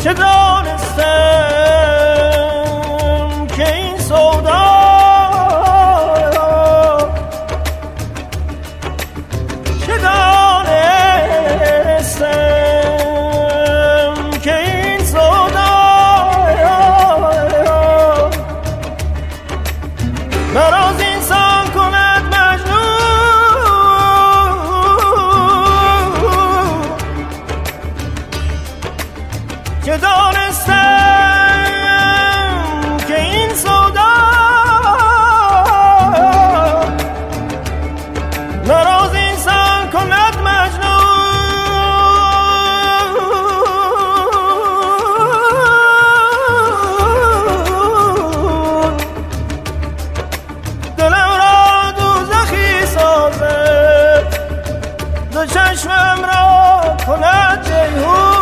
چه دانستم که این سودا چه دانستم که این سودا مرا از انسان کند مجنون چه دانستم که این سودا مرا از انسان کند مجنون دلم را دوزخی سازد دو چشمم را کند جیهون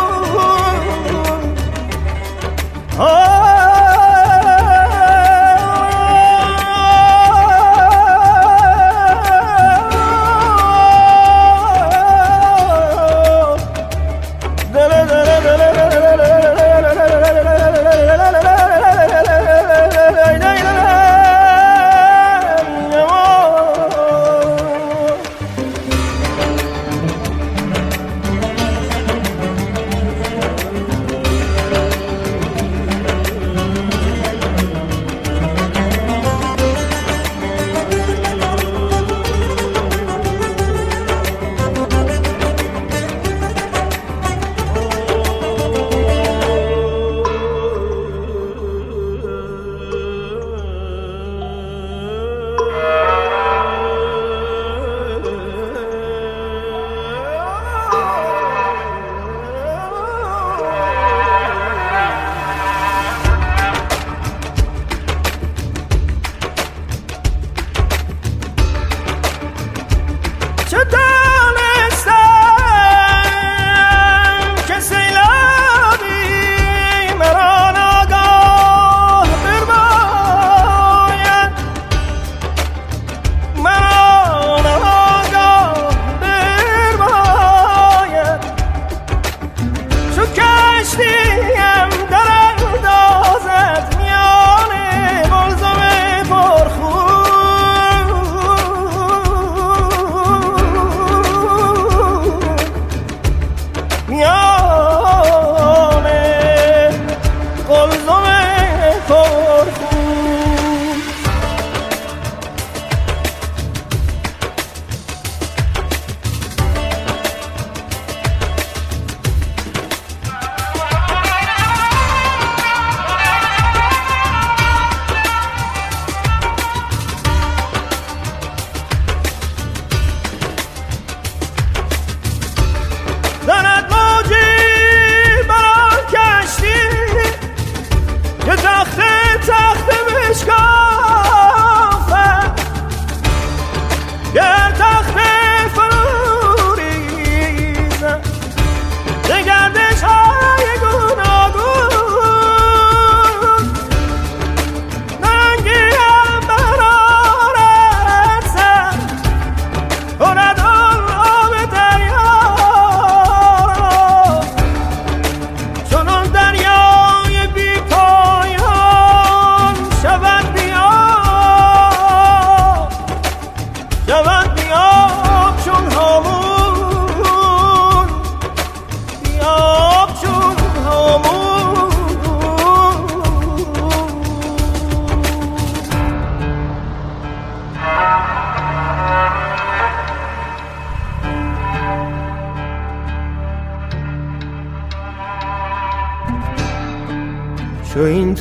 چو این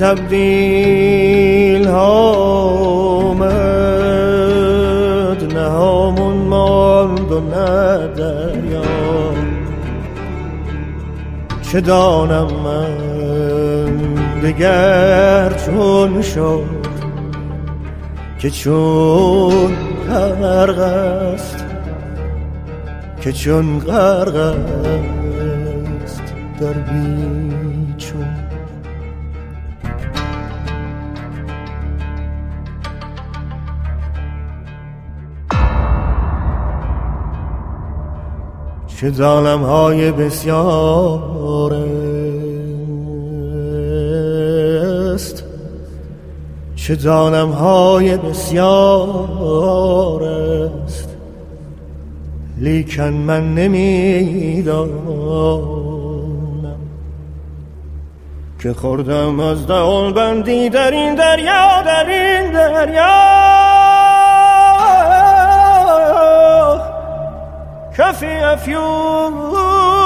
تبدیل ها آمد، نه همون ماند و نه دریا. چه دانم من دگر چون شد که چون غرق است، که چون غرق است در بیچون. چه ظالم های بسیاره چه جانم های بسیار است، لیکن من نمیدانم که خوردم از دهان بندی در این دریا، در این دریا. کفی افیون